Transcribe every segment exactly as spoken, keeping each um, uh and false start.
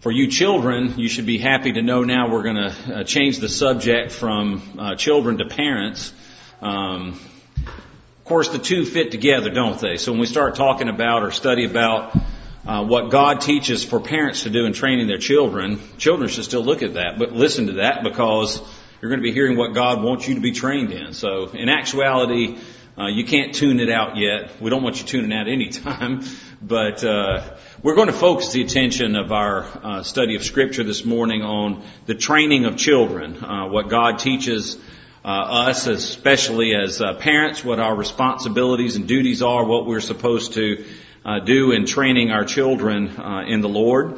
For you children, you should be happy to know now we're going to uh, change the subject from uh, children to parents. Um, of course, the two fit together, don't they? So when we start talking about or study about uh, what God teaches for parents to do in training their children, children should still look at that, but listen to that, because you're going to be hearing what God wants you to be trained in. So in actuality, uh, you can't tune it out yet. We don't want you tuning out any time, but uh, we're going to focus the attention of our uh, study of Scripture this morning on the training of children, uh, what God teaches uh, us, especially as uh, parents, what our responsibilities and duties are, what we're supposed to uh, do in training our children uh, in the Lord.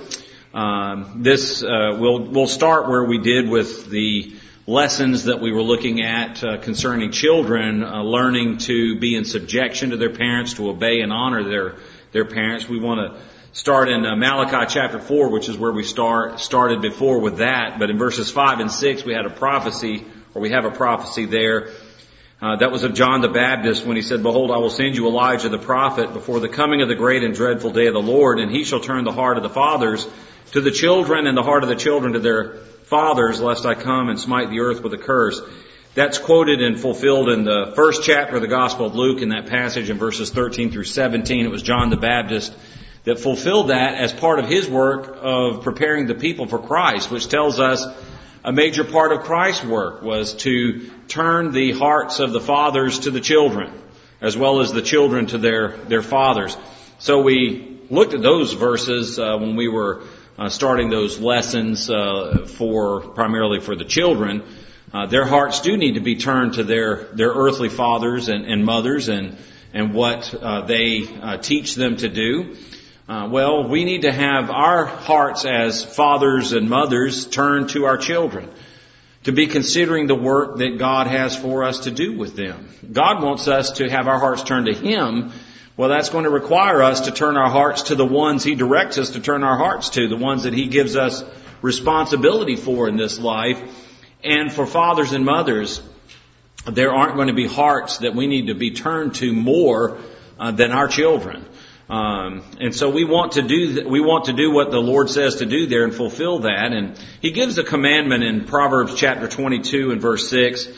Um, this uh, we'll we'll start where we did with the lessons that we were looking at uh, concerning children uh, learning to be in subjection to their parents, to obey and honor their their parents. We want to start in uh, Malachi chapter four, which is where we start started before with that. But in verses five and six, we had a prophecy, or we have a prophecy there. Uh, that was of John the Baptist when he said, "Behold, I will send you Elijah the prophet before the coming of the great and dreadful day of the Lord, and he shall turn the heart of the fathers to the children, and the heart of the children to their fathers, lest I come and smite the earth with a curse." That's quoted and fulfilled in the first chapter of the Gospel of Luke in that passage in verses thirteen through seventeen. It was John the Baptist that fulfilled that as part of his work of preparing the people for Christ, which tells us a major part of Christ's work was to turn the hearts of the fathers to the children, as well as the children to their, their fathers. So we looked at those verses uh, when we were Uh, starting those lessons uh, for primarily for the children. Uh, their hearts do need to be turned to their their earthly fathers and, and mothers, and and what uh, they uh, teach them to do. Uh, well, we need to have our hearts as fathers and mothers turned to our children, to be considering the work that God has for us to do with them. God wants us to have our hearts turned to Him. Well, that's going to require us to turn our hearts to the ones He directs us to turn our hearts to, the ones that He gives us responsibility for in this life. And for fathers and mothers, there aren't going to be hearts that we need to be turned to more uh, than our children. Um, and so we want to do th- we want to do what the Lord says to do there and fulfill that. And He gives a commandment in Proverbs chapter twenty-two and verse six.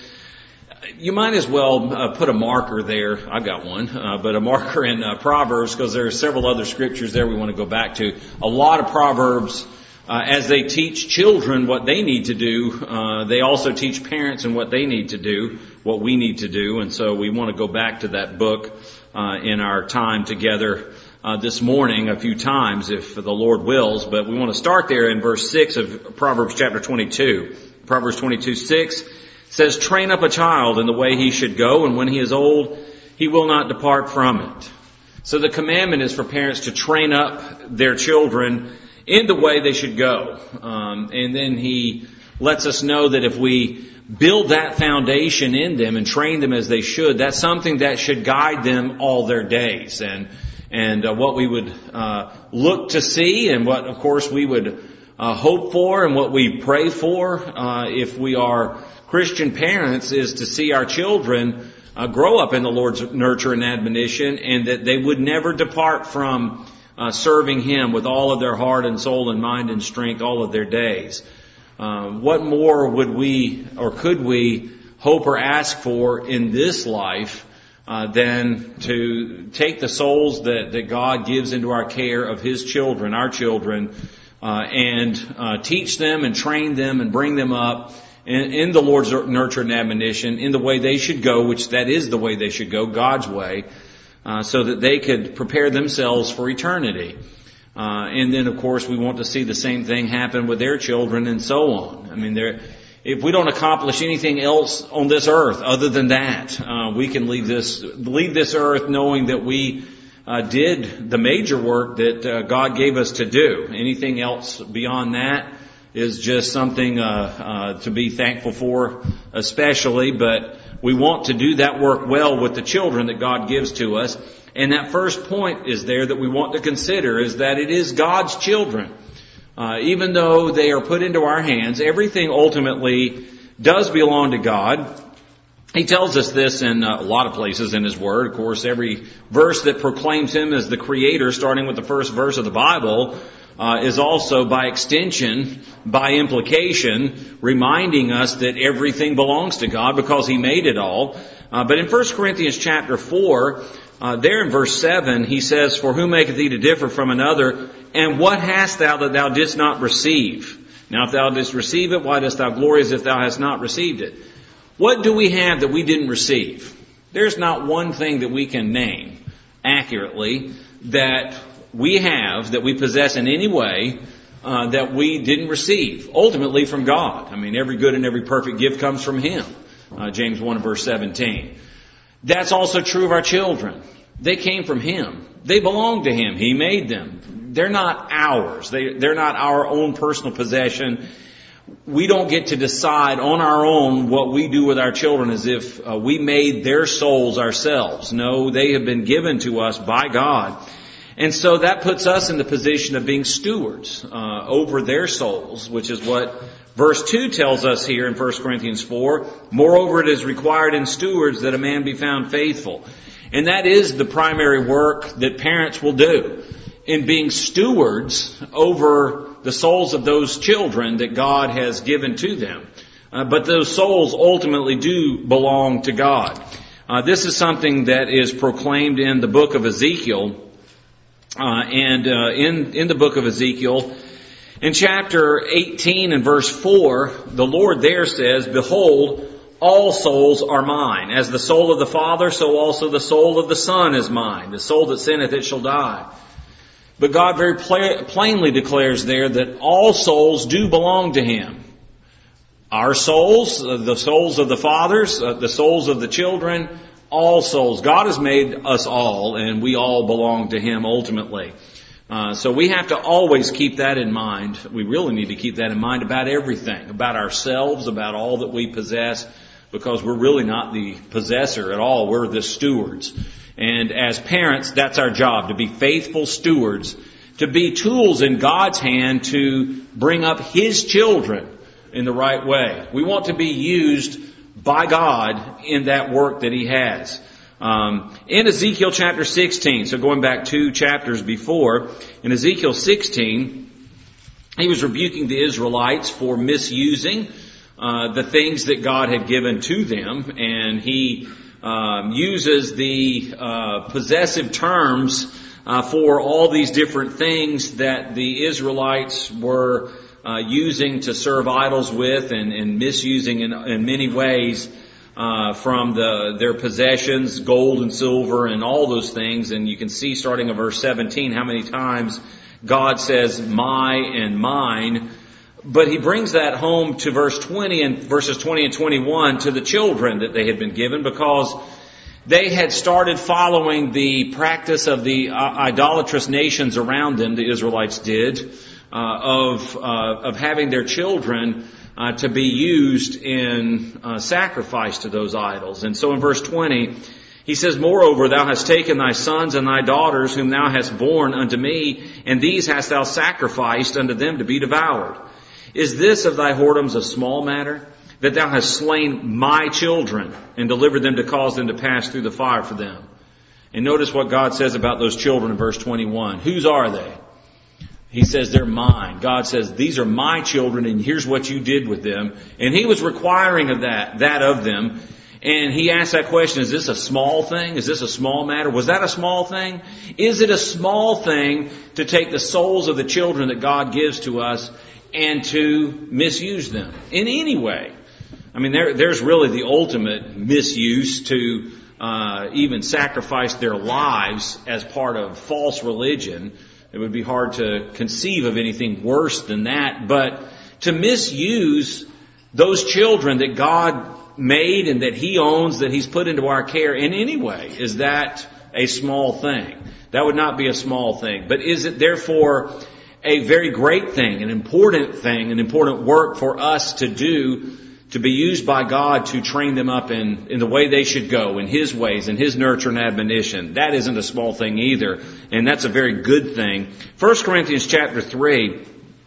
You might as well uh, put a marker there. I've got one, uh, but a marker in uh, Proverbs, because there are several other scriptures there we want to go back to. A lot of Proverbs, uh, as they teach children what they need to do, uh, they also teach parents and what they need to do, what we need to do. And so we want to go back to that book uh, in our time together uh, this morning a few times, if the Lord wills. But we want to start there in verse six of Proverbs chapter twenty-two. Proverbs twenty-two six. Says, "Train up a child in the way he should go, and when he is old, he will not depart from it." So the commandment is for parents to train up their children in the way they should go. Um, and then he lets us know that if we build that foundation in them and train them as they should, that's something that should guide them all their days. And and uh, what we would uh, look to see, and what, of course, we would uh, hope for, and what we pray for uh, if we are Christian parents, is to see our children uh, grow up in the Lord's nurture and admonition, and that they would never depart from uh, serving Him with all of their heart and soul and mind and strength all of their days. Uh, what more would we, or could we, hope or ask for in this life uh, than to take the souls that, that God gives into our care of His children, our children, uh, and uh, teach them and train them and bring them up In, in the Lord's nurture and admonition, in the way they should go, which that is the way they should go, God's way, uh, so that they could prepare themselves for eternity. Uh, and then, of course, we want to see the same thing happen with their children, and so on. I mean, there, if we don't accomplish anything else on this earth other than that, uh, we can leave this leave this earth knowing that we uh, did the major work that uh, God gave us to do. Anything else beyond that is just something uh, uh, to be thankful for, especially. But we want to do that work well with the children that God gives to us. And that first point is there that we want to consider, is that it is God's children. Uh, even though they are put into our hands, everything ultimately does belong to God. He tells us this in a lot of places in His Word. Of course, every verse that proclaims Him as the Creator, starting with the first verse of the Bible, uh, is also by extension, by implication, reminding us that everything belongs to God because He made it all. Uh, but in First Corinthians chapter four, uh, there in verse seven, he says, "For who maketh thee to differ from another? And what hast thou that thou didst not receive? Now if thou didst receive it, why dost thou glory as if thou hast not received it?" What do we have that we didn't receive? There's not one thing that we can name accurately that we have, that we possess in any way, uh, that we didn't receive, ultimately from God. I mean, every good and every perfect gift comes from Him. Uh, James one verse seventeen. That's also true of our children. They came from Him. They belong to Him. He made them. They're not ours. They, they're not our own personal possession. We don't get to decide on our own what we do with our children as if uh, we made their souls ourselves. No, they have been given to us by God. And so that puts us in the position of being stewards uh, over their souls, which is what verse two tells us here in First Corinthians four. "Moreover, it is required in stewards that a man be found faithful." And that is the primary work that parents will do in being stewards over the souls of those children that God has given to them. Uh, but those souls ultimately do belong to God. Uh, this is something that is proclaimed in the book of Ezekiel. Uh, and uh, in, in the book of Ezekiel, in chapter eighteen and verse four, the Lord there says, "Behold, all souls are mine. As the soul of the Father, so also the soul of the Son is mine. The soul that sinneth, it shall die." But God very pla- plainly declares there that all souls do belong to Him. Our souls, uh, the souls of the fathers, uh, the souls of the children, all souls. God has made us all, and we all belong to Him ultimately. Uh, so we have to always keep that in mind. We really need to keep that in mind about everything, about ourselves, about all that we possess, because we're really not the possessor at all. We're the stewards. And as parents, that's our job, to be faithful stewards, to be tools in God's hand to bring up His children in the right way. We want to be used by God in that work that He has. Um, in Ezekiel chapter sixteen, so going back two chapters before, in Ezekiel sixteen, He was rebuking the Israelites for misusing uh, the things that God had given to them, and He Um, uses the uh, possessive terms uh, for all these different things that the Israelites were uh, using to serve idols with, and, and misusing in, in many ways uh, from the their possessions, gold and silver and all those things. And you can see starting at verse seventeen how many times God says my and mine. But He brings that home to verse twenty and verses twenty and twenty-one to the children that they had been given, because they had started following the practice of the uh, idolatrous nations around them, the Israelites did, uh, of uh, of having their children uh, to be used in uh, sacrifice to those idols. And so in verse twenty, He says, "Moreover, thou hast taken thy sons and thy daughters whom thou hast borne unto me, and these hast thou sacrificed unto them to be devoured. Is this of thy whoredoms a small matter, that thou hast slain my children and delivered them to cause them to pass through the fire for them?" And notice what God says about those children in verse twenty-one. Whose are they? He says they're mine. God says, these are my children, and here's what you did with them. And He was requiring of that, that of them. And He asked that question, is this a small thing? Is this a small matter? Was that a small thing? Is it a small thing to take the souls of the children that God gives to us and to misuse them in any way? I mean, there, there's really the ultimate misuse, to uh, even sacrifice their lives as part of false religion. It would be hard to conceive of anything worse than that. But to misuse those children that God made and that He owns, that He's put into our care in any way, is that a small thing? That would not be a small thing. But is it therefore a very great thing, an important thing, an important work for us to do, to be used by God to train them up in, in the way they should go, in His ways, in His nurture and admonition? That isn't a small thing either, and that's a very good thing. First Corinthians chapter three,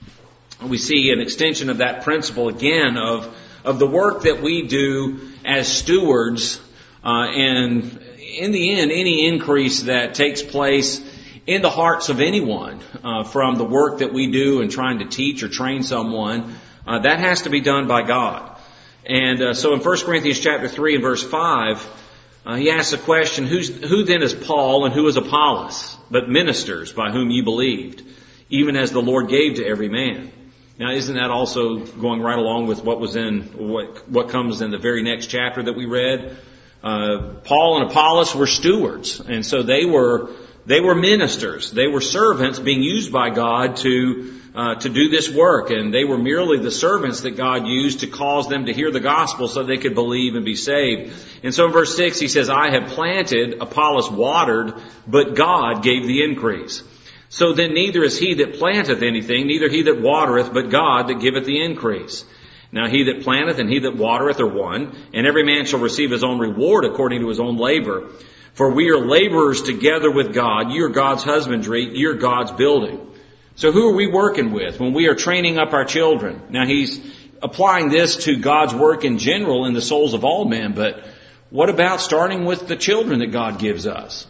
we see an extension of that principle again of, of the work that we do as stewards, uh, and in the end, any increase that takes place in the hearts of anyone, uh, from the work that we do in trying to teach or train someone, uh, that has to be done by God. And uh, so in First Corinthians chapter three and verse five, uh, he asks a question, Who's, who then is Paul and who is Apollos, but ministers by whom you believed, even as the Lord gave to every man? Now, isn't that also going right along with what was in, what, what comes in the very next chapter that we read? Uh, Paul and Apollos were stewards, and so they were, they were ministers. They were servants being used by God to Uh, to do this work, and they were merely the servants that God used to cause them to hear the gospel so they could believe and be saved. And so in verse six he says, I have planted, Apollos watered, but God gave the increase. So then neither is he that planteth anything, neither he that watereth, but God that giveth the increase. Now he that planteth and he that watereth are one, and every man shall receive his own reward according to his own labor. For we are laborers together with God. You are God's husbandry, you are God's building. So who are we working with when we are training up our children? Now he's applying this to God's work in general in the souls of all men, but what about starting with the children that God gives us?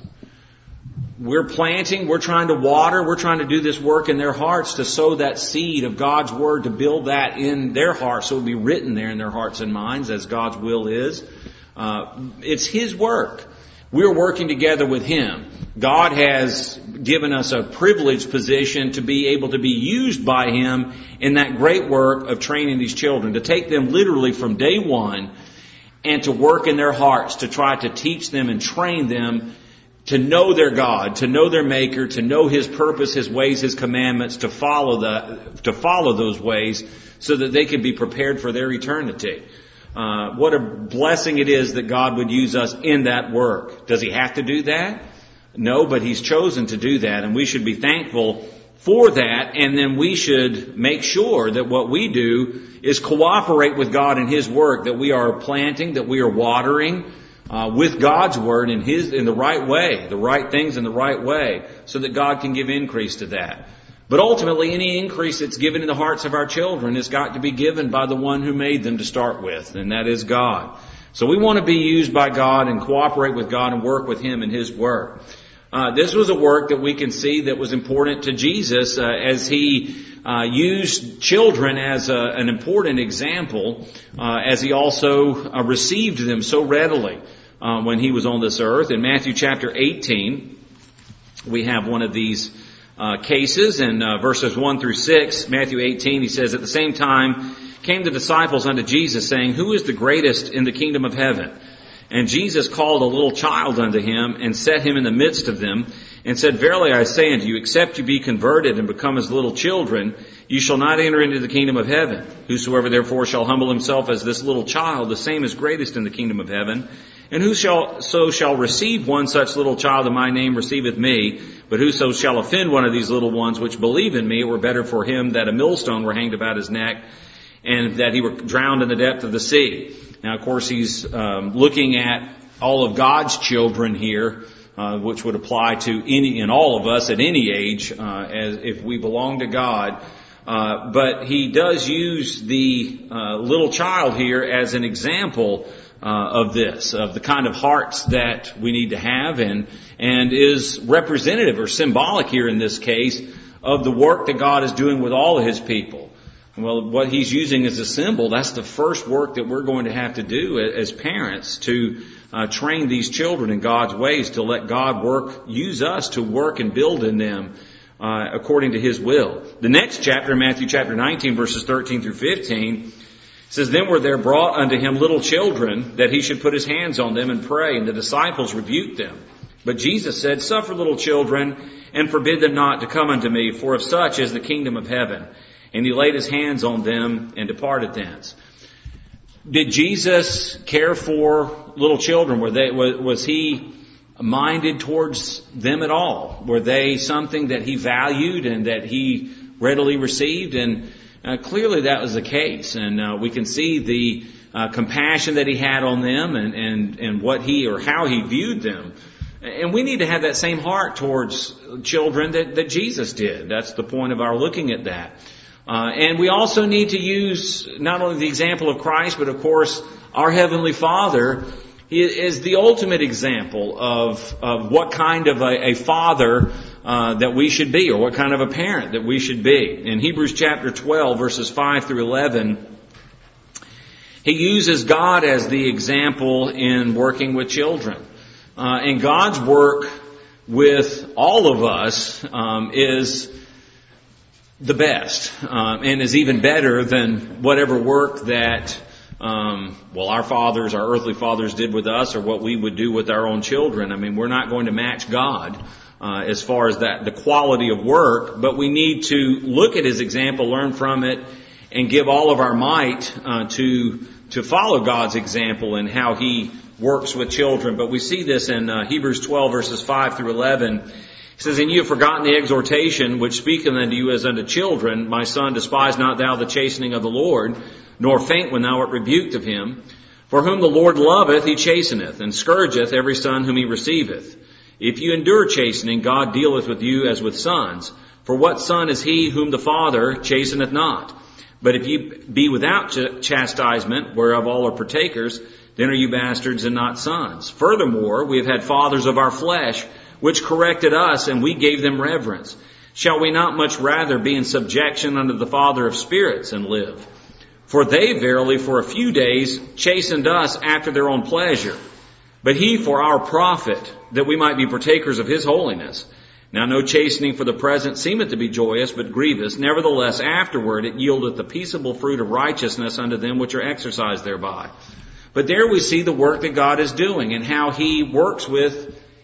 We're planting, we're trying to water, we're trying to do this work in their hearts to sow that seed of God's Word, to build that in their hearts so it will be written there in their hearts and minds as God's will is. Uh, it's His work. We're working together with Him. God has given us a privileged position to be able to be used by Him in that great work of training these children, to take them literally from day one and to work in their hearts, to try to teach them and train them to know their God, to know their Maker, to know His purpose, His ways, His commandments, to follow the, to follow those ways so that they can be prepared for their eternity. Uh, what a blessing it is that God would use us in that work. Does He have to do that? No, but He's chosen to do that, and we should be thankful for that, and then we should make sure that what we do is cooperate with God in His work, that we are planting, that we are watering uh, with God's Word in His, in the right way, the right things in the right way, so that God can give increase to that. But ultimately, any increase that's given in the hearts of our children has got to be given by the one who made them to start with, and that is God. So we want to be used by God and cooperate with God and work with Him in His work. Uh, this was a work that we can see that was important to Jesus uh, as He uh, used children as a, an important example, uh, as He also uh, received them so readily uh, when He was on this earth. In Matthew chapter eighteen, we have one of these Uh, cases in uh, verses one through six, Matthew eighteen, he says, At the same time came the disciples unto Jesus, saying, Who is the greatest in the kingdom of heaven? And Jesus called a little child unto Him, and set him in the midst of them, and said, Verily I say unto you, except you be converted and become as little children, you shall not enter into the kingdom of heaven. Whosoever therefore shall humble himself as this little child, the same is greatest in the kingdom of heaven. And whoso shall receive one such little child in my name receiveth me. But whoso shall offend one of these little ones which believe in me, it were better for him that a millstone were hanged about his neck, and that he were drowned in the depth of the sea. Now, of course, he's um, looking at all of God's children here, uh, which would apply to any and all of us at any age, uh, as if we belong to God. Uh, but he does use the uh, little child here as an example Uh, of this, of the kind of hearts that we need to have, and and is representative or symbolic here in this case of the work that God is doing with all of His people. Well, what He's using as a symbol, that's the first work that we're going to have to do as parents, to uh, train these children in God's ways, to let God work, use us to work and build in them uh, according to His will. The next chapter, Matthew chapter nineteen, verses thirteen through fifteen, it says, Then were there brought unto Him little children, that He should put His hands on them and pray, and the disciples rebuked them. But Jesus said, Suffer little children, and forbid them not to come unto me, for of such is the kingdom of heaven. And He laid His hands on them, and departed thence. Did Jesus care for little children? Were they, was He minded towards them at all? Were they something that He valued and that He readily received? And Uh, clearly that was the case, and uh, we can see the uh, compassion that He had on them, and, and, and what He or how He viewed them. And we need to have that same heart towards children that, that Jesus did. That's the point of our looking at that. Uh, and we also need to use not only the example of Christ, but of course our Heavenly Father is the ultimate example of, of what kind of a, a father uh, that we should be, or what kind of a parent that we should be. In Hebrews chapter twelve, verses five through eleven, he uses God as the example in working with children. Uh, and God's work with all of us um, is the best, um, and is even better than whatever work that Um, well, our fathers, our earthly fathers did with us, or what we would do with our own children. I mean, we're not going to match God uh, as far as that, the quality of work, but we need to look at His example, learn from it, and give all of our might uh, to to follow God's example in how He works with children. But we see this in uh, Hebrews twelve, verses five through eleven. He says, "And you have forgotten the exhortation which speaketh unto you as unto children. My son, despise not thou the chastening of the Lord, nor faint when thou art rebuked of him. For whom the Lord loveth, he chasteneth, and scourgeth every son whom he receiveth. If you endure chastening, God dealeth with you as with sons. For what son is he whom the Father chasteneth not? But if you be without ch- chastisement, whereof all are partakers, then are you bastards and not sons. Furthermore, we have had fathers of our flesh, which corrected us, and we gave them reverence. Shall we not much rather be in subjection unto the Father of spirits and live? For they verily for a few days chastened us after their own pleasure, but he for our profit, that we might be partakers of his holiness. Now no chastening for the present seemeth to be joyous, but grievous. Nevertheless afterward it yieldeth the peaceable fruit of righteousness unto them which are exercised thereby." But there we see the work that God is doing, and how He works with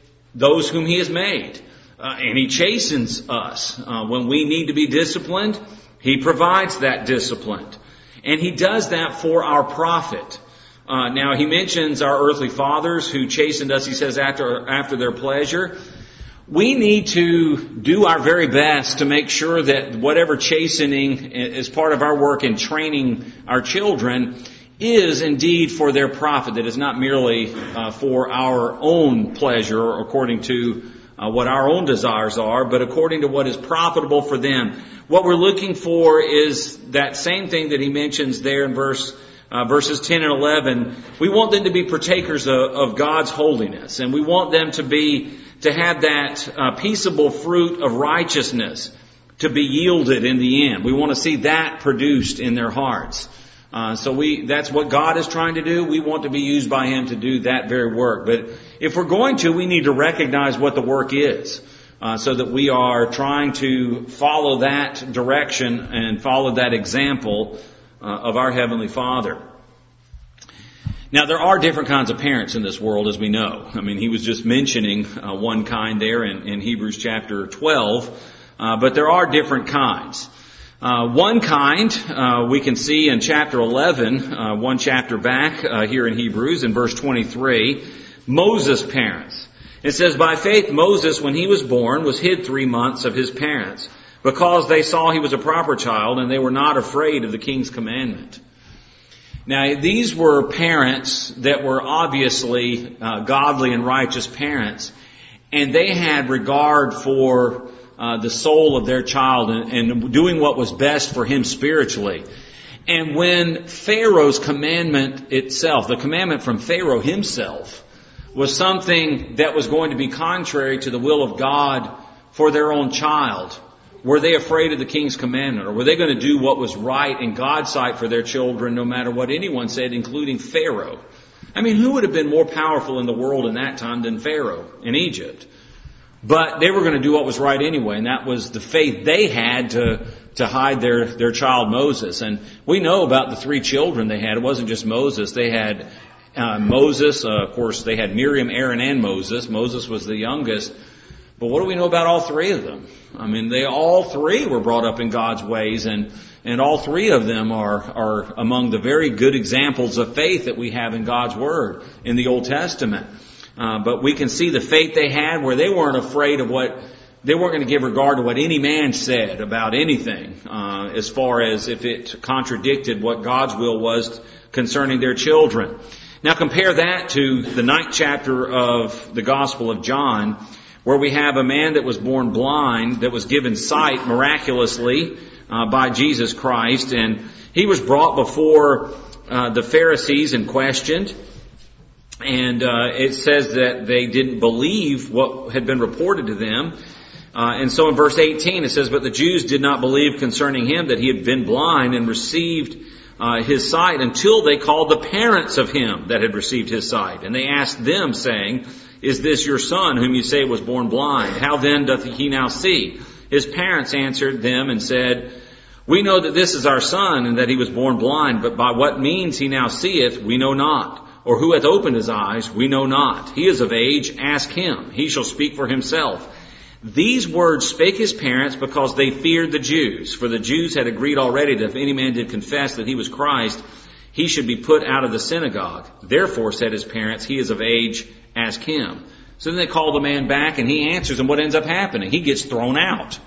those whom He has made. Uh, and He chastens us. Uh, when we need to be disciplined, He provides that discipline. And He does that for our profit. Uh, now, He mentions our earthly fathers who chastened us, He says, after, after their pleasure. We need to do our very best to make sure that whatever chastening is part of our work in training our children is indeed for their profit. That is not merely uh, for our own pleasure, or according to uh, what our own desires are, but according to what is profitable for them. What we're looking for is that same thing that he mentions there in verse uh, verses ten and eleven. We want them to be partakers of, of God's holiness, and we want them to be to have that uh, peaceable fruit of righteousness to be yielded in the end. We want to see that produced in their hearts. Uh, so we, that's what God is trying to do. We want to be used by Him to do that very work. But if we're going to, we need to recognize what the work is, uh, so that we are trying to follow that direction and follow that example uh, of our Heavenly Father. Now, there are different kinds of parents in this world, as we know. I mean, he was just mentioning uh, one kind there in, in Hebrews chapter twelve, uh, but there are different kinds. Uh, one kind uh, we can see in chapter eleven, uh, one chapter back uh, here in Hebrews, in verse twenty-three, Moses' parents. It says, "By faith Moses, when he was born, was hid three months of his parents, because they saw he was a proper child, and they were not afraid of the king's commandment." Now, these were parents that were obviously uh, godly and righteous parents, and they had regard for Uh, the soul of their child, and, and doing what was best for him spiritually. And when Pharaoh's commandment itself, the commandment from Pharaoh himself, was something that was going to be contrary to the will of God for their own child, were they afraid of the king's commandment? Or were they going to do what was right in God's sight for their children, no matter what anyone said, including Pharaoh? I mean, who would have been more powerful in the world in that time than Pharaoh in Egypt? But they were going to do what was right anyway, and that was the faith they had to to hide their, their child Moses. And we know about the three children they had. It wasn't just Moses. They had uh, Moses, uh, of course, they had Miriam, Aaron, and Moses. Moses was the youngest. But what do we know about all three of them? I mean, they all three were brought up in God's ways, and, and all three of them are, are among the very good examples of faith that we have in God's Word in the Old Testament. Uh, but we can see the faith they had, where they weren't afraid of what, they weren't going to give regard to what any man said about anything, uh, as far as if it contradicted what God's will was concerning their children. Now compare that to the ninth chapter of the Gospel of John, where we have a man that was born blind, that was given sight miraculously uh, by Jesus Christ, and he was brought before uh, the Pharisees and questioned. And uh, it says that they didn't believe what had been reported to them. Uh, and so in verse eighteen it says, "But the Jews did not believe concerning him that he had been blind and received uh, his sight until they called the parents of him that had received his sight. And they asked them, saying, Is this your son whom you say was born blind? How then doth he now see? His parents answered them and said, We know that this is our son, and that he was born blind, but by what means he now seeth, we know not. Or who hath opened his eyes, we know not. He is of age, ask him. He shall speak for himself. These words spake his parents because they feared the Jews. For the Jews had agreed already that if any man did confess that he was Christ, he should be put out of the synagogue. Therefore, said his parents, He is of age, ask him. So then they call the man back, and he answers, and what ends up happening? He gets thrown out.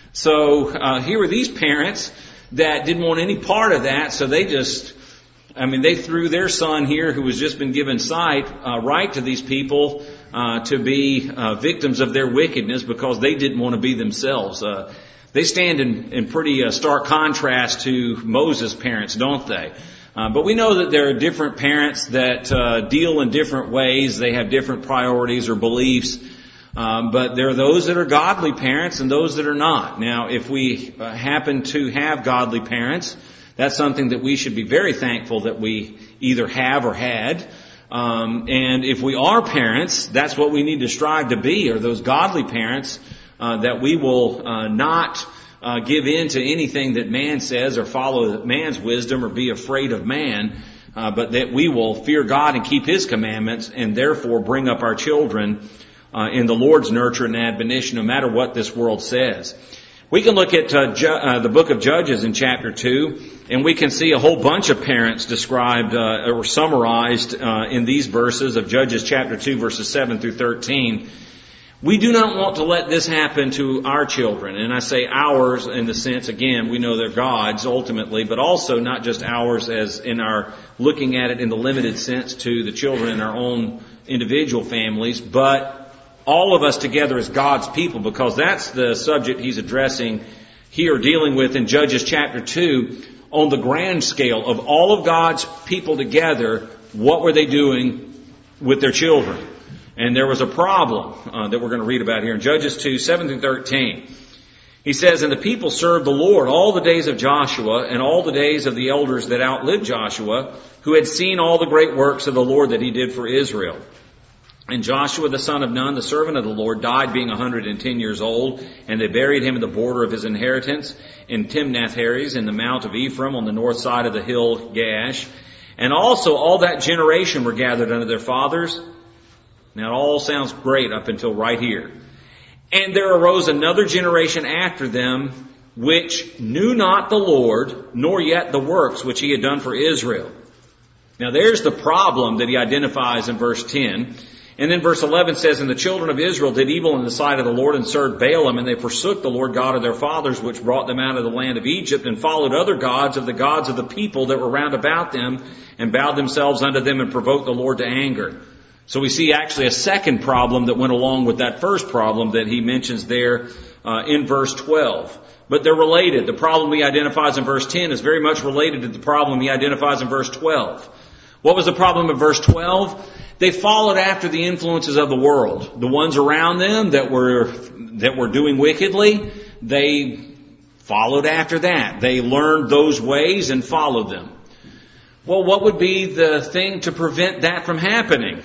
So uh, here were these parents that didn't want any part of that, so they just, I mean, they threw their son here, who has just been given sight, uh, right to these people uh, to be uh, victims of their wickedness because they didn't want to be themselves. Uh, they stand in, in pretty uh, stark contrast to Moses' parents, don't they? Uh, but we know that there are different parents that uh, deal in different ways. They have different priorities or beliefs. Um, but there are those that are godly parents and those that are not. Now, if we uh, happen to have godly parents, that's something that we should be very thankful that we either have or had. Um, and if we are parents, that's what we need to strive to be, are those godly parents uh, that we will uh, not uh, give in to anything that man says or follow man's wisdom or be afraid of man, uh, but that we will fear God and keep His commandments and therefore bring up our children uh, in the Lord's nurture and admonition no matter what this world says. We can look at uh, Ju- uh, the book of Judges in chapter two, and we can see a whole bunch of parents described uh, or summarized uh, in these verses of Judges chapter two, verses seven through thirteen. We do not want to let this happen to our children. And I say ours in the sense, again, we know they're God's ultimately, but also not just ours as in our looking at it in the limited sense to the children in our own individual families, but all of us together as God's people, because that's the subject he's addressing here, dealing with in Judges chapter two, on the grand scale of all of God's people together. What were they doing with their children? And there was a problem uh, that we're going to read about here in Judges two, seven through thirteen. He says, And the people served the Lord all the days of Joshua and all the days of the elders that outlived Joshua, who had seen all the great works of the Lord that he did for Israel. And Joshua the son of Nun, the servant of the Lord, died being a hundred and ten years old, and they buried him in the border of his inheritance in Timnath-Heres in the mount of Ephraim on the north side of the hill Gash. And also all that generation were gathered unto their fathers. Now it all sounds great up until right here. And there arose another generation after them, which knew not the Lord, nor yet the works which he had done for Israel. Now there's the problem that he identifies in verse ten. And then verse eleven says, And the children of Israel did evil in the sight of the Lord and served Baalim, and they forsook the Lord God of their fathers, which brought them out of the land of Egypt, and followed other gods of the gods of the people that were round about them, and bowed themselves unto them and provoked the Lord to anger. So we see actually a second problem that went along with that first problem that he mentions there uh, in verse twelve. But they're related. The problem he identifies in verse ten is very much related to the problem he identifies in verse twelve. What was the problem in verse twelve? They followed after the influences of the world. The ones around them that were that were doing wickedly, they followed after that. They learned those ways and followed them. Well, what would be the thing to prevent that from happening?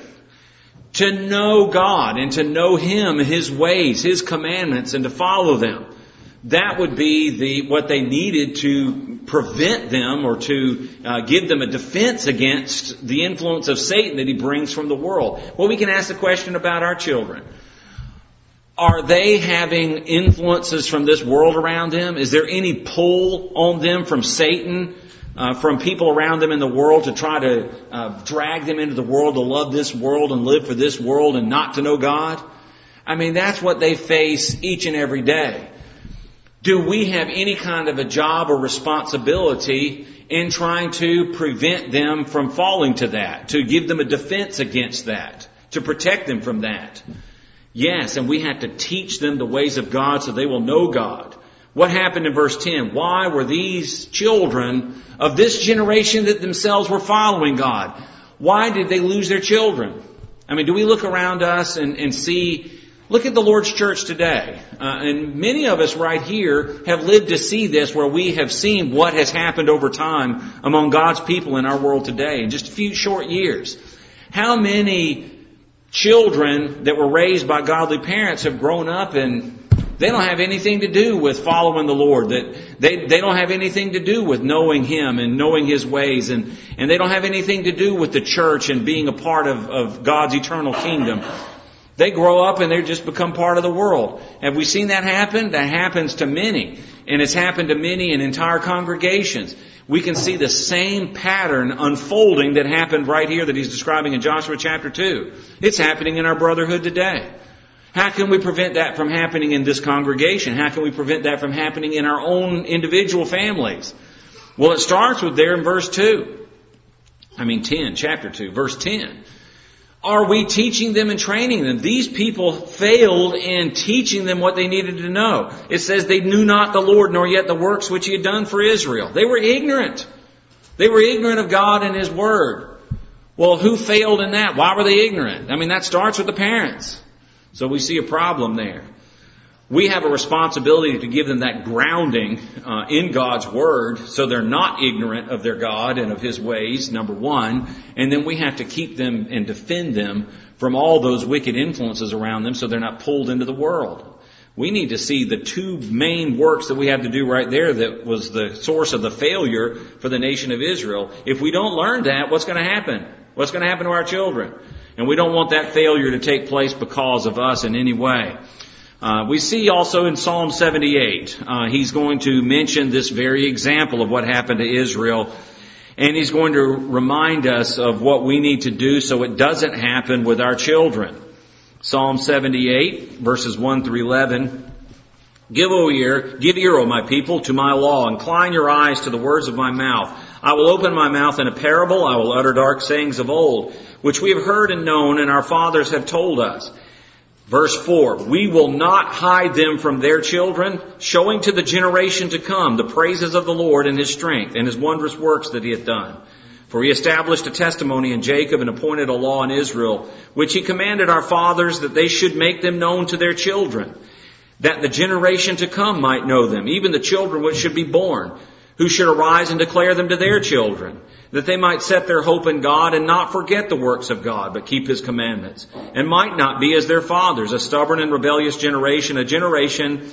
To know God and to know Him, His ways, His commandments, and to follow them. That would be the what they needed to prevent them or to uh, give them a defense against the influence of Satan that he brings from the world. Well, we can ask the question about our children. Are they having influences from this world around them? Is there any pull on them from Satan, uh, from people around them in the world to try to uh, drag them into the world, to love this world and live for this world and not to know God? I mean, that's what they face each and every day. Do we have any kind of a job or responsibility in trying to prevent them from falling to that, to give them a defense against that, to protect them from that? Yes, and we have to teach them the ways of God so they will know God. What happened in verse ten? Why were these children of this generation that themselves were following God, why did they lose their children? I mean, do we look around us and, and see... Look at the Lord's church today. Uh, and many of us right here have lived to see this, where we have seen what has happened over time among God's people in our world today in just a few short years. How many children that were raised by godly parents have grown up and they don't have anything to do with following the Lord. That they, they don't have anything to do with knowing Him and knowing His ways. And, and they don't have anything to do with the church and being a part of, of God's eternal kingdom. They grow up and they just become part of the world. Have we seen that happen? That happens to many. And it's happened to many in entire congregations. We can see the same pattern unfolding that happened right here that he's describing in Joshua chapter two. It's happening in our brotherhood today. How can we prevent that from happening in this congregation? How can we prevent that from happening in our own individual families? Well, it starts with there in verse two. I mean ten, chapter two, verse ten. Are we teaching them and training them? These people failed in teaching them what they needed to know. It says they knew not the Lord, nor yet the works which He had done for Israel. They were ignorant. They were ignorant of God and His Word. Well, who failed in that? Why were they ignorant? I mean, that starts with the parents. So we see a problem there. We have a responsibility to give them that grounding uh, in God's Word so they're not ignorant of their God and of His ways, number one. And then we have to keep them and defend them from all those wicked influences around them so they're not pulled into the world. We need to see the two main works that we have to do right there that was the source of the failure for the nation of Israel. If we don't learn that, what's going to happen? What's going to happen to our children? And we don't want that failure to take place because of us in any way. Uh, we see also in Psalm seventy-eight, uh, he's going to mention this very example of what happened to Israel. And he's going to remind us of what we need to do so it doesn't happen with our children. Psalm seventy-eight, verses one through eleven. Give, O ear, give ear, O my people, to my law. Incline your eyes to the words of my mouth. I will open my mouth in a parable. I will utter dark sayings of old, which we have heard and known, and our fathers have told us. Verse four, we will not hide them from their children, showing to the generation to come the praises of the Lord and His strength and His wondrous works that He hath done. For He established a testimony in Jacob and appointed a law in Israel, which He commanded our fathers that they should make them known to their children, that the generation to come might know them, even the children which should be born, who should arise and declare them to their children, that they might set their hope in God and not forget the works of God, but keep His commandments, and might not be as their fathers, a stubborn and rebellious generation, a generation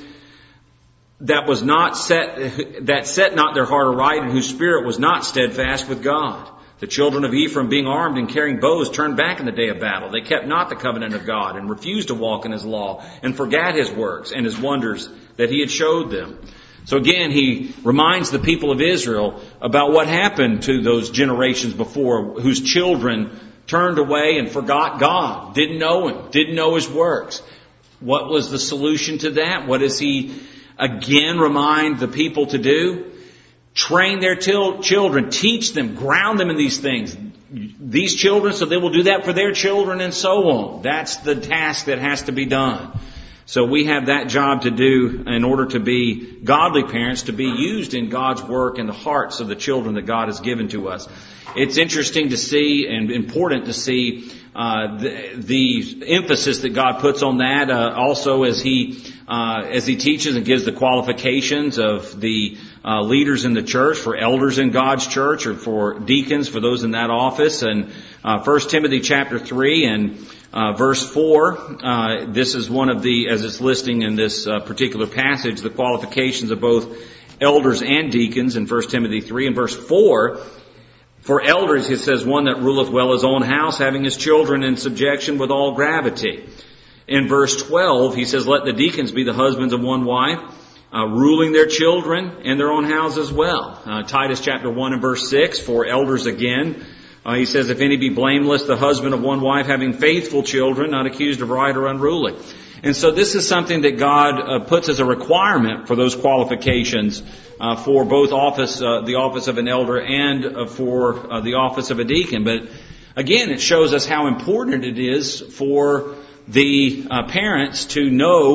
that was not set, that set not their heart aright, and whose spirit was not steadfast with God. The children of Ephraim, being armed and carrying bows, turned back in the day of battle. They kept not the covenant of God, and refused to walk in His law, and forgat His works and His wonders that He had showed them. So again, he reminds the people of Israel about what happened to those generations before, whose children turned away and forgot God, didn't know Him, didn't know His works. What was the solution to that? What does he again remind the people to do? Train their til- children, teach them, ground them in these things. These children, so they will do that for their children and so on. That's the task that has to be done. So we have that job to do in order to be godly parents, to be used in God's work in the hearts of the children that God has given to us. It's interesting to see and important to see uh, the, the emphasis that God puts on that. Uh, also, as He uh, as He teaches and gives the qualifications of the uh, leaders in the church, for elders in God's church, or for deacons, for those in that office. And uh, First Timothy chapter three and Uh, verse four, uh, this is one of the, as it's listing in this uh, particular passage, the qualifications of both elders and deacons in First Timothy three. In verse four, for elders, it says, one that ruleth well his own house, having his children in subjection with all gravity. In verse twelve, he says, let the deacons be the husbands of one wife, uh, ruling their children and their own house as well. Uh, Titus chapter one and verse six, for elders again, Uh, he says, if any be blameless, the husband of one wife, having faithful children, not accused of right or unruly. And so this is something that God uh, puts as a requirement for those qualifications uh, for both office, uh, the office of an elder and uh, for uh, the office of a deacon. But again, it shows us how important it is for the uh, parents to know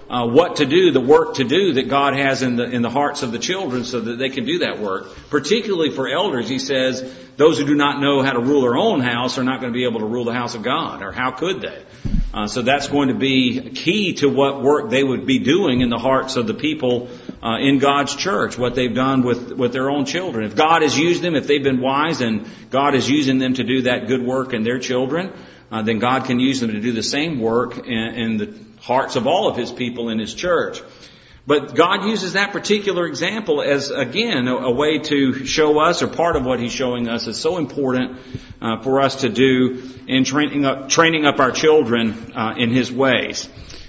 uh, what to do, the work to do that God has in the in the hearts of the children so that they can do that work. Particularly for elders, he says, those who do not know how to rule their own house are not going to be able to rule the house of God, or how could they? Uh, so that's going to be key to what work they would be doing in the hearts of the people uh, in God's church, what they've done with, with their own children. If God has used them, if they've been wise and God is using them to do that good work in their children, uh, then God can use them to do the same work in, in the hearts of all of His people in His church. But God uses that particular example as, again, a, a way to show us, or part of what He's showing us is so important uh, for us to do in training up, training up our children uh, in His ways.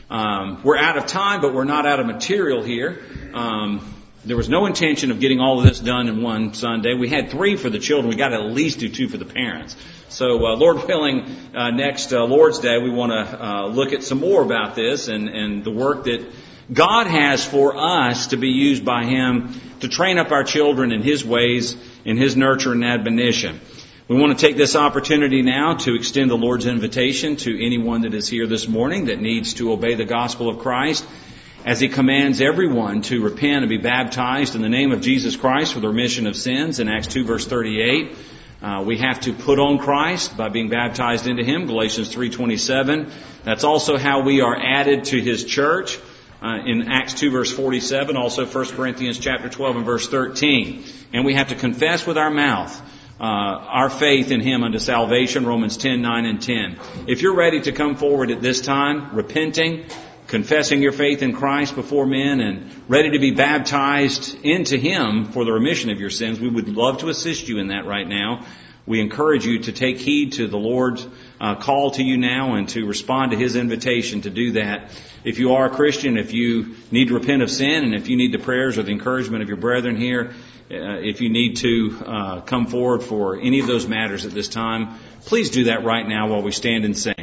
Um, we're out of time, but we're not out of material here. Um, there was no intention of getting all of this done in one Sunday. We had three for the children. We got to at least do two for the parents. So, uh, Lord willing, uh, next uh, Lord's Day, we want to uh, look at some more about this and, and the work that God has for us to be used by Him to train up our children in His ways, in His nurture and admonition. We want to take this opportunity now to extend the Lord's invitation to anyone that is here this morning that needs to obey the gospel of Christ, as He commands everyone to repent and be baptized in the name of Jesus Christ for the remission of sins in Acts two verse thirty-eight. Uh, we have to put on Christ by being baptized into Him, Galatians three twenty-seven. That's also how we are added to His church. Uh, in Acts two verse forty-seven, also First Corinthians chapter twelve and verse thirteen. And we have to confess with our mouth uh, our faith in Him unto salvation, Romans ten nine and ten. If you're ready to come forward at this time, repenting, confessing your faith in Christ before men, and ready to be baptized into Him for the remission of your sins, we would love to assist you in that right now. We encourage you to take heed to the Lord's uh, call to you now and to respond to His invitation to do that. If you are a Christian, if you need to repent of sin, and if you need the prayers or the encouragement of your brethren here, uh, if you need to uh, come forward for any of those matters at this time, please do that right now while we stand and sing.